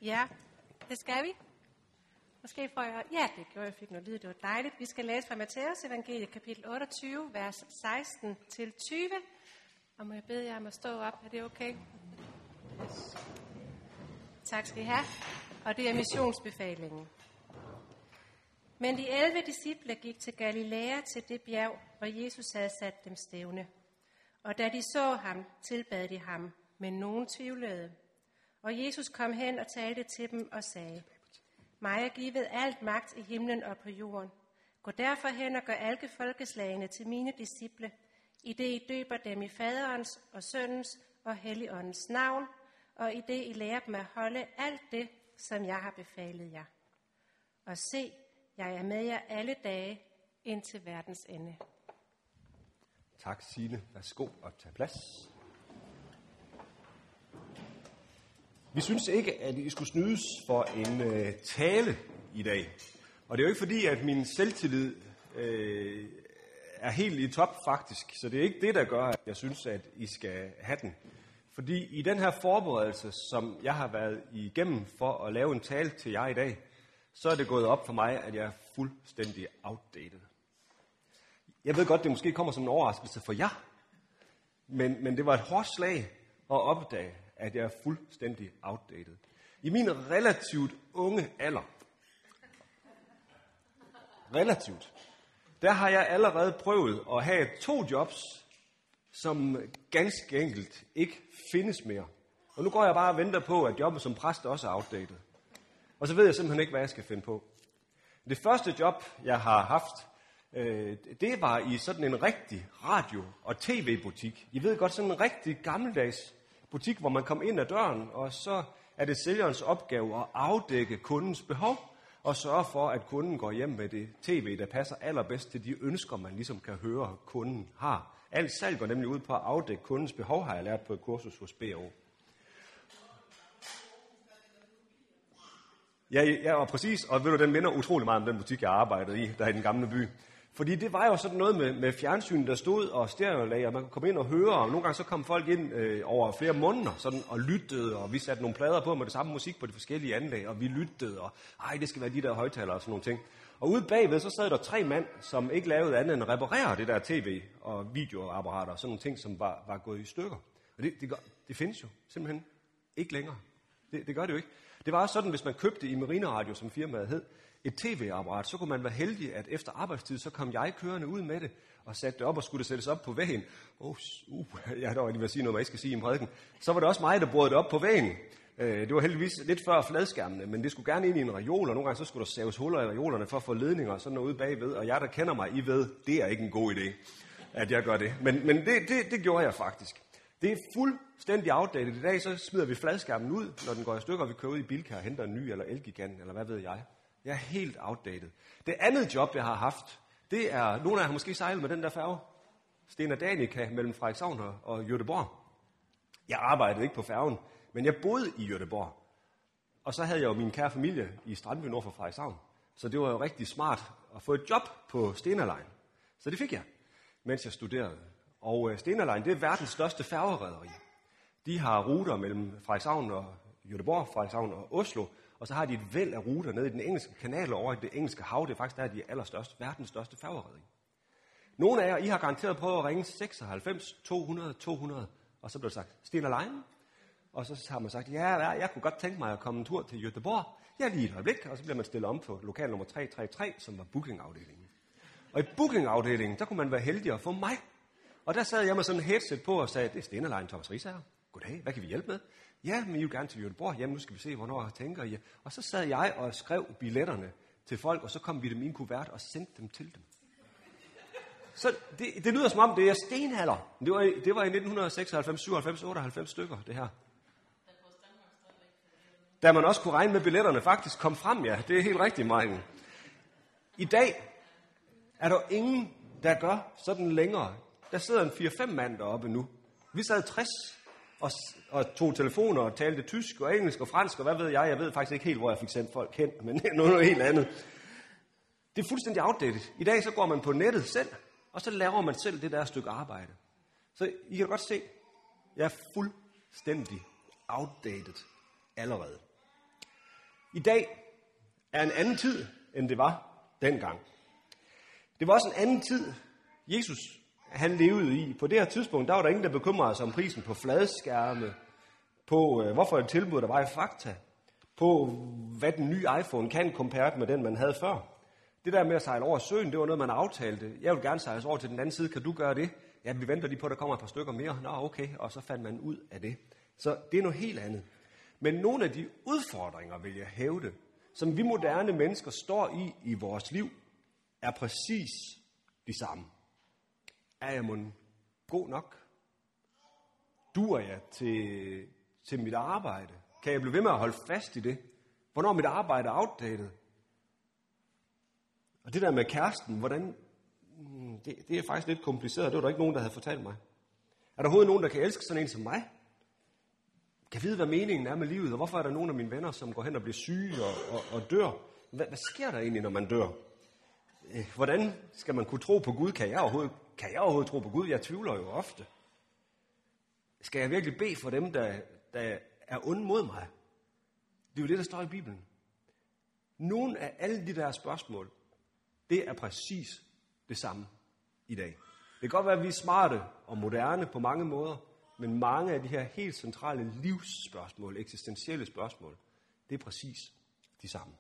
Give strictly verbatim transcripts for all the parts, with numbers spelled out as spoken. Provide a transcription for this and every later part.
Ja, det skal vi. Måske får jeg... Ja, det gjorde jeg. Fik noget lyd. Det var dejligt. Vi skal læse fra Matthæus evangeliet, kapitel otteogtyve, vers seksten til tyve. Og må jeg bede jer om at stå op? Er det okay? Yes. Tak skal I have. Og det er missionsbefalingen. Men de elleve disciple gik til Galilea, til det bjerg, hvor Jesus havde sat dem stævne. Og da de så ham, tilbad de ham, men nogen tvivlede. Og Jesus kom hen og talte til dem og sagde: mig er givet alt magt i himlen og på jorden. Gå derfor hen og gør alle folkeslagene til mine disciple, i det I døber dem i faderens og søndens og helligåndens navn, og i det I lærer dem at holde alt det, som jeg har befalet jer. Og se, jeg er med jer alle dage indtil verdens ende. Tak, Signe. Værsgo og tag plads. Vi synes ikke, at I skulle snydes for en øh, tale i dag. Og det er jo ikke fordi, at min selvtillid øh, er helt i top faktisk. Så det er ikke det, der gør, at jeg synes, at I skal have den. Fordi i den her forberedelse, som jeg har været igennem for at lave en tale til jer i dag, så er det gået op for mig, at jeg er fuldstændig outdated. Jeg ved godt, det måske kommer som en overraskelse for jer. Men, men det var et hårdt slag at opdage, at jeg er fuldstændig outdated. I min relativt unge alder, relativt, der har jeg allerede prøvet at have to jobs, som ganske enkelt ikke findes mere. Og nu går jeg bare og venter på, at jobbet som præst også er outdated. Og så ved jeg simpelthen ikke, hvad jeg skal finde på. Det første job, jeg har haft, øh, det var i sådan en rigtig radio- og tv-butik. I ved godt, sådan en rigtig gammeldags butik, hvor man kom ind ad døren, og så er det sælgerens opgave at afdække kundens behov, og sørge for, at kunden går hjem med det tv, der passer allerbedst til de ønsker, man ligesom kan høre, kunden har. Alt salg går nemlig ud på at afdække kundens behov, har jeg lært på et kursus hos B O. Ja, ja, og præcis, og ved du, den minder utrolig meget om den butik, jeg arbejdede i, der i den gamle by. Fordi det var jo sådan noget med, med fjernsyn, der stod og stereolag, og man kunne komme ind og høre, og nogle gange så kom folk ind øh, over flere måneder sådan, og lyttede, og vi satte nogle plader på med det samme musik på de forskellige anlæg, og vi lyttede, og ej, det skal være de der højtalere og sådan nogle ting. Og ude bagved, så sad der tre mand, som ikke lavede andet end at reparere det der tv- og videoapparater, og sådan nogle ting, som var, var gået i stykker. Og det, det, gør, det findes jo simpelthen ikke længere. Det, det gør det jo ikke. Det var også sådan, hvis man købte i Marina Radio, som firmaet hed, et tv-apparat, så kunne man være heldig, at efter arbejdstid, så kom jeg kørende ud med det, og satte det op, og skulle det sættes op på væggen. Oh, uh, jeg har dog ikke vil sige noget, man ikke skal sige i en prædiken. Så var det også mig, der borede det op på væggen. Det var heldigvis lidt før fladskærmene, men det skulle gerne ind i en reol, og nogle gange så skulle der saves huller i reolerne for at få ledninger og sådan noget ude bagved. Og jeg, der kender mig, I ved, det er ikke en god idé, at jeg gør det. Men, men det, det, det gjorde jeg faktisk. Det er fuldstændig outdated. I dag så smider vi fladskærmen ud, når den går i stykker, og vi kører ud i Bilka og henter en ny, eller Elgiganten, eller hvad ved jeg. Jeg er helt outdated. Det andet job, jeg har haft, det er, nogle af jer har måske sejlet med den der færge, Stena Danica mellem Frederikshavn og Göteborg. Jeg arbejdede ikke på færgen, men jeg boede i Göteborg. Og så havde jeg jo min kære familie i Strandby nord for Frederikshavn. Så det var jo rigtig smart at få et job på Stena Line. Så det fik jeg, mens jeg studerede. Og Stena Line, det er verdens største færgerederi. De har ruter mellem Frederikshavn og Göteborg, Frederikshavn og Oslo. Og så har de et væld af ruter ned i den engelske kanal over i det engelske hav. Det er faktisk der, de er allerstørste, verdens største færgerederi. Nogle af jer, I har garanteret prøvet at ringe seksoghalvfems to hundrede to hundrede. Og så blev det sagt, Stena Line. Og så har man sagt, ja, jeg kunne godt tænke mig at komme en tur til Göteborg. Ja, lige et øjeblik. Og så bliver man stillet om på lokal nummer tre tre tre, som var bookingafdelingen. Og i bookingafdelingen, der kunne man være heldig at få mig. Og der sad jeg med sådan en headset på og sagde, det er Stena Line, Thomas Risager. Goddag, hvad kan vi hjælpe med? Ja, men I vil gerne til Göteborg. Jamen, nu skal vi se, hvornår jeg tænker I. Og så sad jeg og skrev billetterne til folk, og så kom vi dem i en kuvert og sendte dem til dem. Så det, det lyder som om, det er stenalder. Det var, det var i nitten seksoghalvfems, syvoghalvfems, otteoghalvfems stykker, det her. Da man også kunne regne med billetterne faktisk kom frem, ja. Det er helt rigtigt, Martin. I dag er der ingen, der gør sådan længere. Der sidder en fire fem mand deroppe nu. Vi sad tres og, og tog telefoner og talte tysk og engelsk og fransk, og hvad ved jeg? Jeg ved faktisk ikke helt, hvor jeg fik sendt folk hen, men det er noget helt andet. Det er fuldstændig outdated. I dag så går man på nettet selv, og så laver man selv det der stykke arbejde. Så I kan godt se, jeg er fuldstændig outdated allerede. I dag er en anden tid, end det var dengang. Det var også en anden tid, Jesus han levede i. På det her tidspunkt, der var der ingen, der bekymrede sig om prisen på fladskærme, på øh, hvorfor et tilbud, der var i Fakta, på hvad den nye iPhone kan compared med den, man havde før. Det der med at sejle over søen, det var noget, man aftalte. Jeg vil gerne sejle over til den anden side, kan du gøre det? Ja, vi venter lige på, at der kommer et par stykker mere. Nå, okay, og så fandt man ud af det. Så det er noget helt andet. Men nogle af de udfordringer, vil jeg hævde, som vi moderne mennesker står i i vores liv, er præcis de samme. Er jeg mon god nok? Duer jeg til, til mit arbejde? Kan jeg blive ved med at holde fast i det? Hvornår er mit arbejde outdated? Og det der med kæresten, hvordan, det, det er faktisk lidt kompliceret. Det var der ikke nogen, der havde fortalt mig. Er der overhovedet nogen, der kan elske sådan en som mig? Kan vide, hvad meningen er med livet, og hvorfor er der nogen af mine venner, som går hen og bliver syge og, og, og dør? Hvad, hvad sker der egentlig, når man dør? Hvordan skal man kunne tro på Gud? Kan jeg overhovedet, kan jeg overhovedet tro på Gud? Jeg tvivler jo ofte. Skal jeg virkelig bede for dem, der, der er onde mod mig? Det er jo det, der står i Bibelen. Nogle af alle de der spørgsmål, det er præcis det samme i dag. Det kan godt være, at vi er smarte og moderne på mange måder, men mange af de her helt centrale livsspørgsmål, eksistentielle spørgsmål, det er præcis de samme.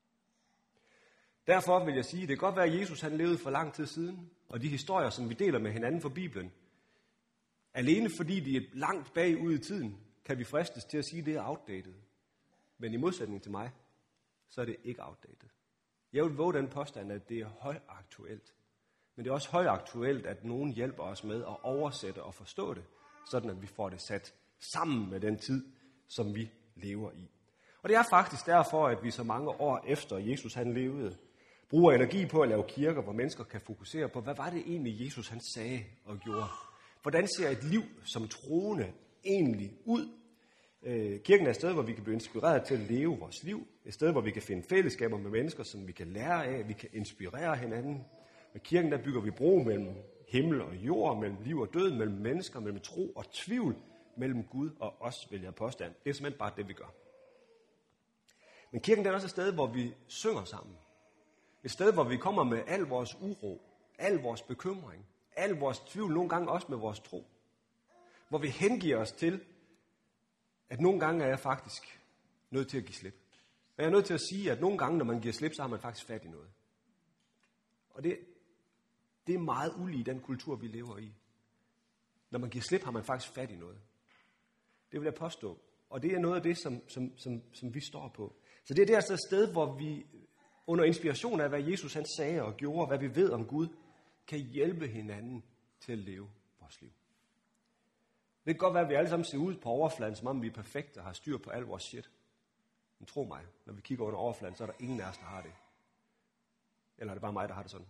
Derfor vil jeg sige, at det kan godt være, at Jesus han levede for lang tid siden, og de historier, som vi deler med hinanden fra Bibelen, alene fordi de er langt bagud i tiden, kan vi fristes til at sige, at det er outdated. Men i modsætning til mig, så er det ikke outdated. Jeg vil våge den påstand, at det er højaktuelt. Men det er også højaktuelt, at nogen hjælper os med at oversætte og forstå det, sådan at vi får det sat sammen med den tid, som vi lever i. Og det er faktisk derfor, at vi så mange år efter Jesus han levede, bruger energi på at lave kirker, hvor mennesker kan fokusere på, hvad var det egentlig, Jesus han sagde og gjorde. Hvordan ser et liv som troende egentlig ud? Kirken er et sted, hvor vi kan blive inspireret til at leve vores liv. Et sted, hvor vi kan finde fællesskaber med mennesker, som vi kan lære af, vi kan inspirere hinanden. Med kirken der bygger vi bro mellem himmel og jord, mellem liv og død, mellem mennesker, mellem tro og tvivl, mellem Gud og os, vil jeg påstand. Det er simpelthen bare det, vi gør. Men kirken er også et sted, hvor vi synger sammen. Et sted, hvor vi kommer med al vores uro, al vores bekymring, al vores tvivl, nogle gange også med vores tro. Hvor vi hengiver os til, at nogle gange er jeg faktisk nødt til at give slip. Og jeg er nødt til at sige, at nogle gange, når man giver slip, så har man faktisk fat i noget. Og det, det er meget ulige i den kultur, vi lever i. Når man giver slip, har man faktisk fat i noget. Det vil jeg påstå. Og det er noget af det, som, som, som, som vi står på. Så det er det altså et sted, hvor vi under inspiration af, hvad Jesus han sagde og gjorde, hvad vi ved om Gud, kan hjælpe hinanden til at leve vores liv. Det kan godt være, at vi alle sammen ser ud på overfladen, som om vi er perfekte og har styr på al vores shit. Men tro mig, når vi kigger under overfladen, så er der ingen af os, der har det. Eller er det bare mig, der har det sådan?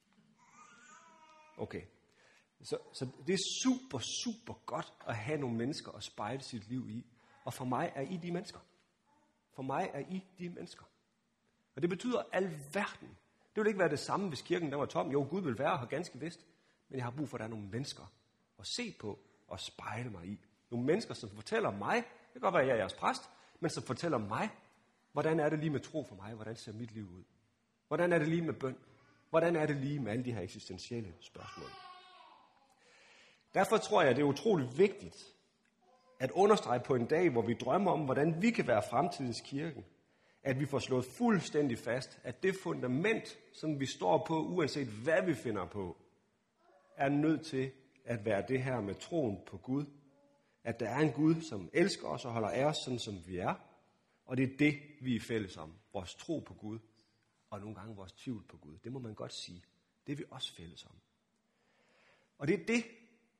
Okay. Så, så det er super, super godt at have nogle mennesker at spejle sit liv i. Og for mig er I de mennesker. For mig er I de mennesker. Og det betyder alverden. Det vil ikke være det samme, hvis kirken der var tom. Jo, Gud vil være her ganske vist. Men jeg har brug for, at der er nogle mennesker at se på og spejle mig i. Nogle mennesker, som fortæller mig, det kan godt være, at jeg er jeres præst, men som fortæller mig, hvordan er det lige med tro for mig? Hvordan ser mit liv ud? Hvordan er det lige med bøn? Hvordan er det lige med alle de her eksistentielle spørgsmål? Derfor tror jeg, at det er utroligt vigtigt at understrege på en dag, hvor vi drømmer om, hvordan vi kan være fremtidens kirke, at vi får slået fuldstændig fast, at det fundament, som vi står på, uanset hvad vi finder på, er nødt til at være det her med troen på Gud. At der er en Gud, som elsker os og holder af os, sådan som vi er. Og det er det, vi er fælles om. Vores tro på Gud, og nogle gange vores tvivl på Gud. Det må man godt sige. Det er vi også fælles om. Og det er det,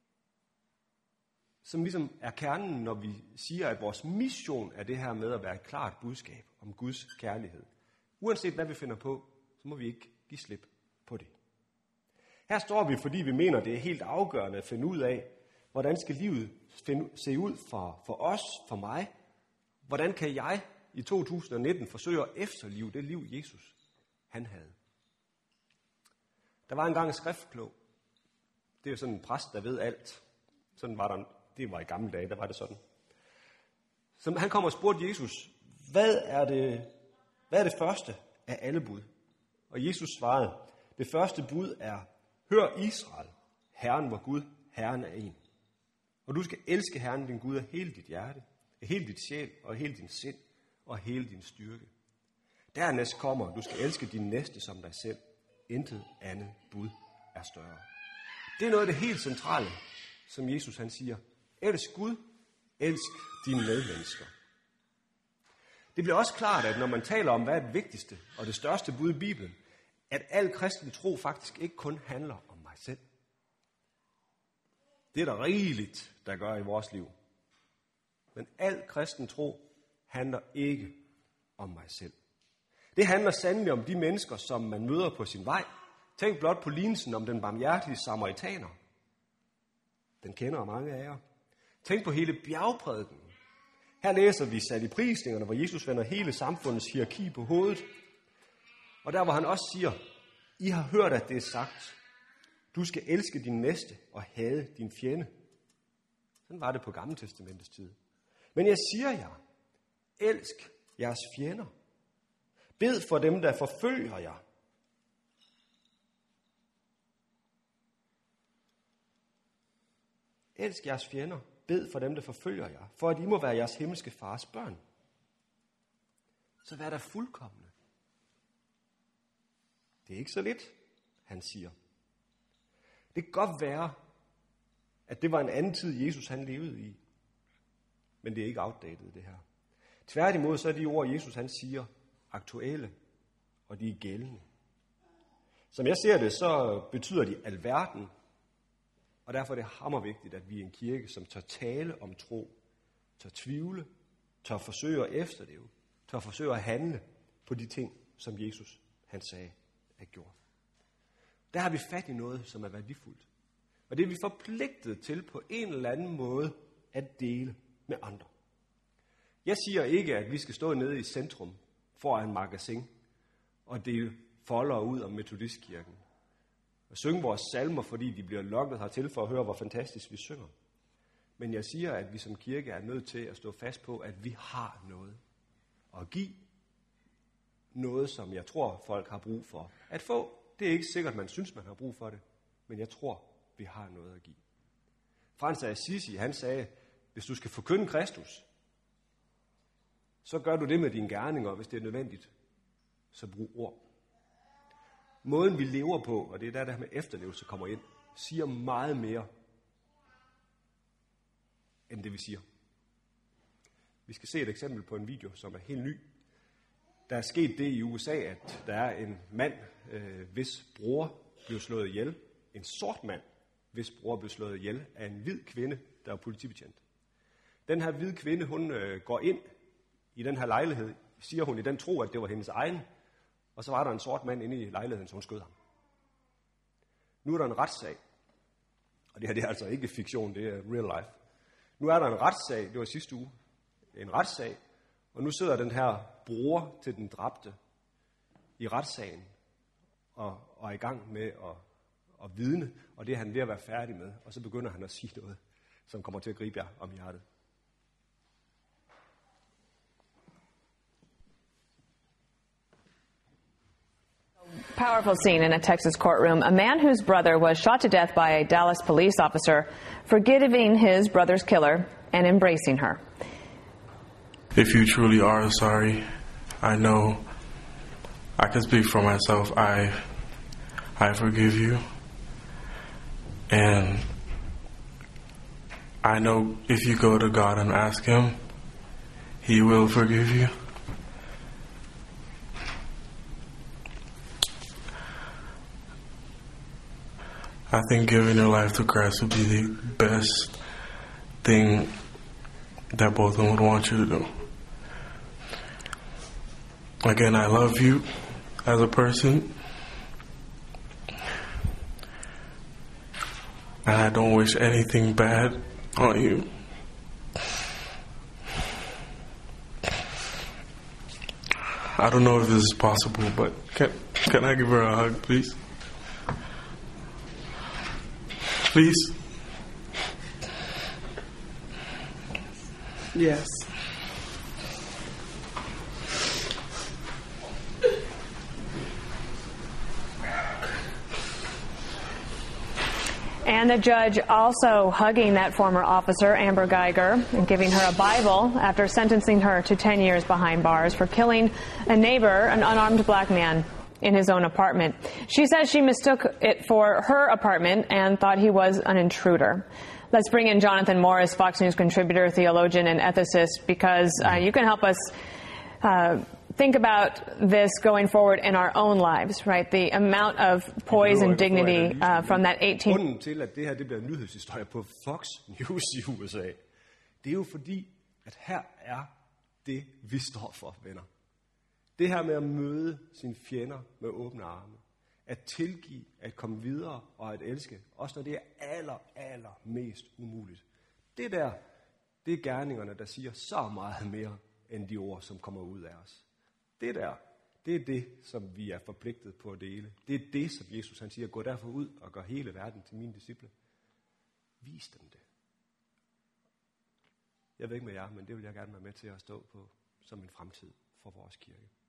som ligesom er kernen, når vi siger, at vores mission er det her med at være et klart budskab om Guds kærlighed. Uanset hvad vi finder på, så må vi ikke give slip på det. Her står vi, fordi vi mener, det er helt afgørende at finde ud af, hvordan skal livet se ud for, for os, for mig. Hvordan kan jeg i to tusind nitten forsøge at efterlive det liv, Jesus han havde. Der var engang en skriftklog. Det er jo sådan en præst, der ved alt. Sådan var der, det var i gamle dage, der var det sådan. Så han kom og spurgte Jesus, hvad er det hvad er det første af alle bud? Og Jesus svarede, det første bud er, hør Israel, Herren vor Gud, Herren er en. Og du skal elske Herren din Gud af hele dit hjerte, af hele dit sjæl og af hele din sind og af hele din styrke. Dernæst kommer, du skal elske din næste som dig selv. Intet andet bud er større. Det er noget af det helt centrale, som Jesus han siger. Elsk Gud, elsk dine medmennesker. Det bliver også klart, at når man taler om, hvad er det vigtigste og det største bud i Bibelen, at al kristen tro faktisk ikke kun handler om mig selv. Det er der rigeligt, der gør i vores liv. Men al kristen tro handler ikke om mig selv. Det handler sandelig om de mennesker, som man møder på sin vej. Tænk blot på lignelsen om den barmhjertige samaritaner. Den kender mange af jer. Tænk på hele bjergprædiken. Her læser vi sat i prisningerne, hvor Jesus vender hele samfundets hierarki på hovedet. Og der hvor han også siger, I har hørt, at det er sagt. Du skal elske din næste og hade din fjende. Sådan var det på Gamle Testamentets tid. Men jeg siger jer, elsk jeres fjender. Bed for dem, der forfølger jer. Elsk jeres fjender. Bed for dem, der forfølger jer, for at I må være jeres himmelske fars børn. Så vær der fuldkomne. Det er ikke så lidt, han siger. Det kan godt være, at det var en anden tid, Jesus han levede i. Men det er ikke outdated, det her. Tværtimod så er de ord, Jesus han siger, aktuelle, og de er gældende. Som jeg ser det, så betyder de alverden, og derfor er det hammervigtigt, at vi er en kirke, som tør tale om tro, tør tvivle, tør forsøge at efterleve, tør forsøge at handle på de ting, som Jesus han sagde er gjort. Der har vi fat i noget, som er værdifuldt. Og det er vi forpligtet til på en eller anden måde at dele med andre. Jeg siger ikke, at vi skal stå nede i centrum foran magasin og dele folder ud om Metodistkirken. Og synge vores salmer, fordi de bliver lokket hertil for at høre, hvor fantastisk vi synger. Men jeg siger, at vi som kirke er nødt til at stå fast på, at vi har noget at give. Noget, som jeg tror, folk har brug for at få. Det er ikke sikkert, man synes, man har brug for det, men jeg tror, vi har noget at give. Frans af Assisi, han sagde, hvis du skal forkynde Kristus, så gør du det med dine gerninger, hvis det er nødvendigt, så brug ord. Måden vi lever på, og det er der, der med efterlevelse kommer ind, siger meget mere, end det vi siger. Vi skal se et eksempel på en video, som er helt ny. Der er sket det i U S A, at der er en mand, øh, hvis bror blev slået ihjel. En sort mand, hvis bror blev slået ihjel af en hvid kvinde, der er politibetjent. Den her hvide kvinde, hun øh, går ind i den her lejlighed, siger hun i den tro, at det var hendes egen, og så var der en sort mand inde i lejligheden, så hun skød ham. Nu er der en retssag, og det her det er altså ikke fiktion, det er real life. Nu er der en retssag, det var sidste uge, en retssag, og nu sidder den her bror til den dræbte i retssagen og, og er i gang med at, at vidne, og det er han ved at være færdig med, og så begynder han at sige noget, som kommer til at gribe jer om hjertet. Powerful scene in a Texas courtroom. A man whose brother was shot to death by a Dallas police officer forgiving his brother's killer and embracing her. If you truly are sorry, I know I can speak for myself. I I forgive you. And I know if you go to God and ask him, he will forgive you. I think giving your life to Christ would be the best thing that both of them would want you to do. Again, I love you as a person, and I don't wish anything bad on you. I don't know if this is possible, but can can I give her a hug, please? Please? Yes. And the judge also hugging that former officer, Amber Geiger, and giving her a Bible after sentencing her to ten years behind bars for killing a neighbor, an unarmed black man, in his own apartment. She says she mistook it for her apartment and thought he was an intruder. Let's bring in Jonathan Morris, Fox News contributor, theologian, and ethicist, because uh, you can help us uh, think about this going forward in our own lives, right? The amount of poise and dignity uh, from that eighteen... Grunden til, at det her det bliver en nyhedshistorie på Fox News i U S A, det er jo fordi, at her er det, vi står for, venner. Det her med at møde sine fjender med åbne arme. At tilgive, at komme videre og at elske. Også når det er aller, aller mest umuligt. Det der, det er gerningerne, der siger så meget mere end de ord, som kommer ud af os. Det der, det er det, som vi er forpligtet på at dele. Det er det, som Jesus han siger, gå derfor ud og gør hele verden til mine disciple. Vis dem det. Jeg ved ikke med jer, men det vil jeg gerne være med til at stå på som en fremtid for vores kirke.